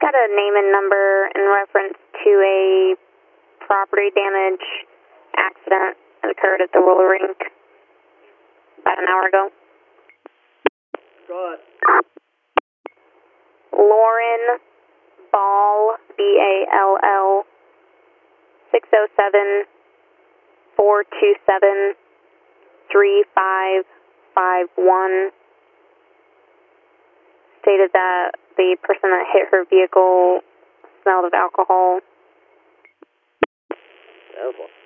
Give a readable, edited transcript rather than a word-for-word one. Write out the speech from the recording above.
had a name and number in reference to a property damage accident that occurred at the roller rink about an hour ago. Go ahead. Lauren Ball, B-A-L-L, 607-427-3551. Stated that the person that hit her vehicle smelled of alcohol. Oh boy.